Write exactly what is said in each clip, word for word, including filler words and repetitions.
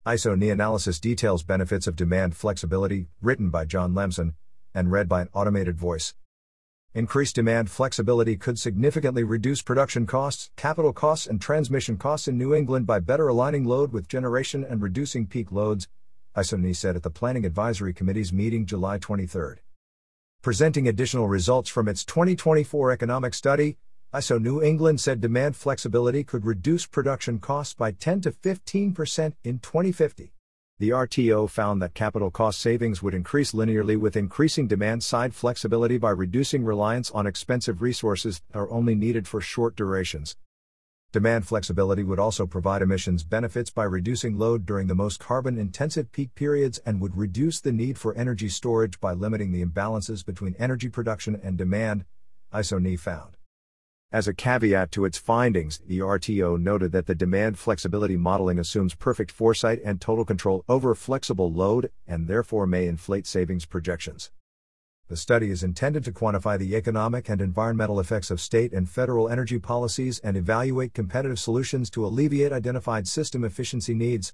ISO-N E analysis details benefits of demand flexibility, written by John Lemson, and read by an automated voice. Increased demand flexibility could significantly reduce production costs, capital costs, and transmission costs in New England by better aligning load with generation and reducing peak loads, ISO-N E said at the Planning Advisory Committee's meeting July twenty-third. Presenting additional results from its twenty twenty-four economic study, ISO New England said demand flexibility could reduce production costs by ten to fifteen percent in twenty fifty. The R T O found that capital cost savings would increase linearly with increasing demand-side flexibility by reducing reliance on expensive resources that are only needed for short durations. Demand flexibility would also provide emissions benefits by reducing load during the most carbon-intensive peak periods and would reduce the need for energy storage by limiting the imbalances between energy production and demand, ISO-N E found. As a caveat to its findings, the R T O noted that the demand flexibility modeling assumes perfect foresight and total control over flexible load, and therefore may inflate savings projections. The study is intended to quantify the economic and environmental effects of state and federal energy policies and evaluate competitive solutions to alleviate identified system efficiency needs.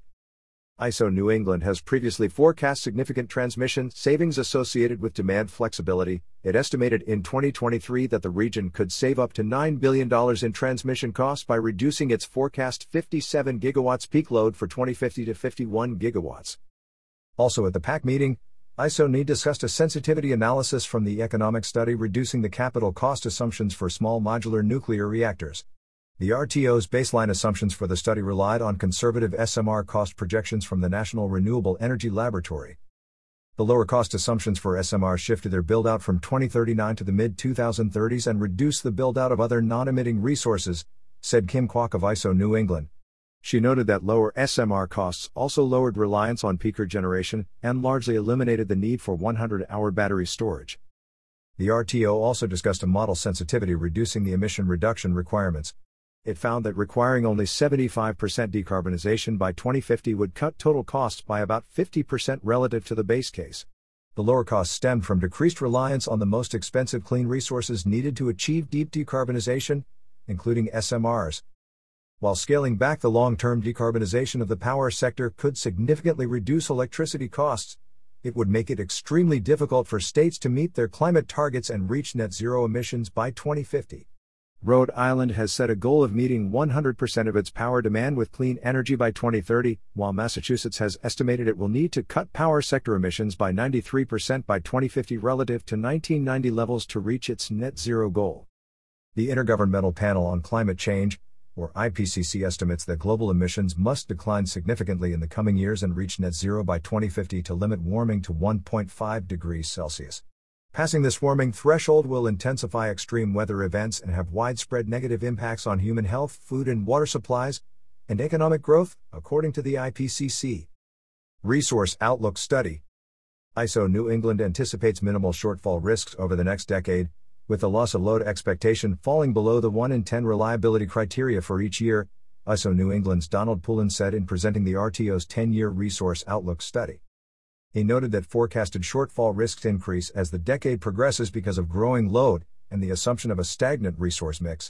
ISO New England has previously forecast significant transmission savings associated with demand flexibility. It estimated in twenty twenty-three that the region could save up to nine billion dollars in transmission costs by reducing its forecast fifty-seven gigawatts peak load for twenty fifty to fifty-one gigawatts. Also at the P A C meeting, ISO-N E discussed a sensitivity analysis from the economic study reducing the capital cost assumptions for small modular nuclear reactors. The R T O's baseline assumptions for the study relied on conservative S M R cost projections from the National Renewable Energy Laboratory. The lower cost assumptions for S M R shifted their build-out from twenty thirty-nine to the mid twenty thirties and reduced the build-out of other non-emitting resources, said Kim Kwok of ISO New England. She noted that lower S M R costs also lowered reliance on peaker generation and largely eliminated the need for one hundred hour battery storage. The R T O also discussed a model sensitivity reducing the emission reduction requirements. It found that requiring only seventy-five percent decarbonization by twenty fifty would cut total costs by about fifty percent relative to the base case. The lower costs stemmed from decreased reliance on the most expensive clean resources needed to achieve deep decarbonization, including S M Rs. While scaling back the long-term decarbonization of the power sector could significantly reduce electricity costs, it would make it extremely difficult for states to meet their climate targets and reach net zero emissions by twenty fifty. Rhode Island has set a goal of meeting one hundred percent of its power demand with clean energy by twenty thirty, while Massachusetts has estimated it will need to cut power sector emissions by ninety-three percent by twenty fifty relative to nineteen ninety levels to reach its net zero goal. The Intergovernmental Panel on Climate Change, or I P C C, estimates that global emissions must decline significantly in the coming years and reach net zero by twenty fifty to limit warming to one point five degrees Celsius. Passing this warming threshold will intensify extreme weather events and have widespread negative impacts on human health, food and water supplies, and economic growth, according to the I P C C. Resource Outlook Study. ISO New England anticipates minimal shortfall risks over the next decade, with the loss of load expectation falling below the one in ten reliability criteria for each year, ISO New England's Donald Poulin said in presenting the R T O's ten-year Resource Outlook Study. He noted that forecasted shortfall risks increase as the decade progresses because of growing load and the assumption of a stagnant resource mix.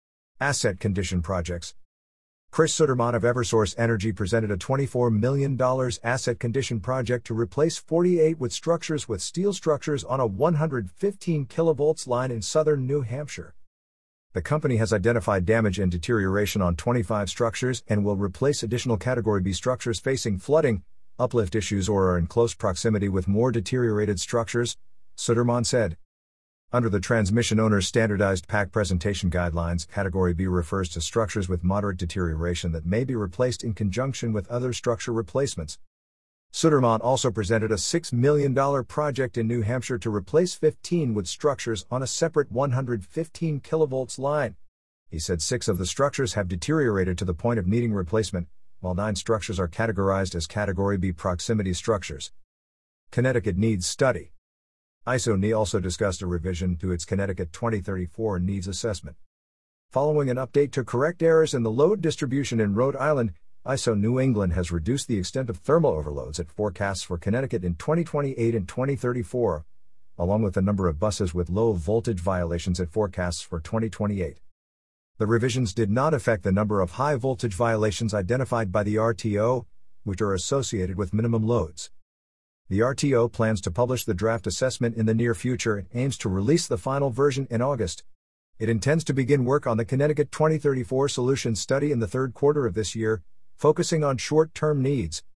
Asset Condition Projects. Chris Suderman of Eversource Energy presented a twenty-four million dollars asset condition project to replace forty-eight wood structures with steel structures on a one hundred fifteen kilovolts line in southern New Hampshire. The company has identified damage and deterioration on twenty-five structures and will replace additional Category B structures facing flooding, uplift issues, or are in close proximity with more deteriorated structures, Suderman said. Under the transmission owner's standardized P A C presentation guidelines, Category B refers to structures with moderate deterioration that may be replaced in conjunction with other structure replacements. Suderman also presented a six million dollars project in New Hampshire to replace fifteen wood structures on a separate one hundred fifteen kilovolts line. He said six of the structures have deteriorated to the point of needing replacement, while nine structures are categorized as Category B proximity structures. Connecticut Needs Study. ISO-N E also discussed a revision to its Connecticut twenty thirty-four needs assessment. Following an update to correct errors in the load distribution in Rhode Island, ISO New England has reduced the extent of thermal overloads it forecasts for Connecticut in twenty twenty-eight and twenty thirty-four, along with the number of buses with low voltage violations it forecasts for twenty twenty-eight. The revisions did not affect the number of high voltage violations identified by the R T O, which are associated with minimum loads. The R T O plans to publish the draft assessment in the near future and aims to release the final version in August. It intends to begin work on the Connecticut twenty thirty-four Solutions Study in the third quarter of this year, focusing on short-term needs,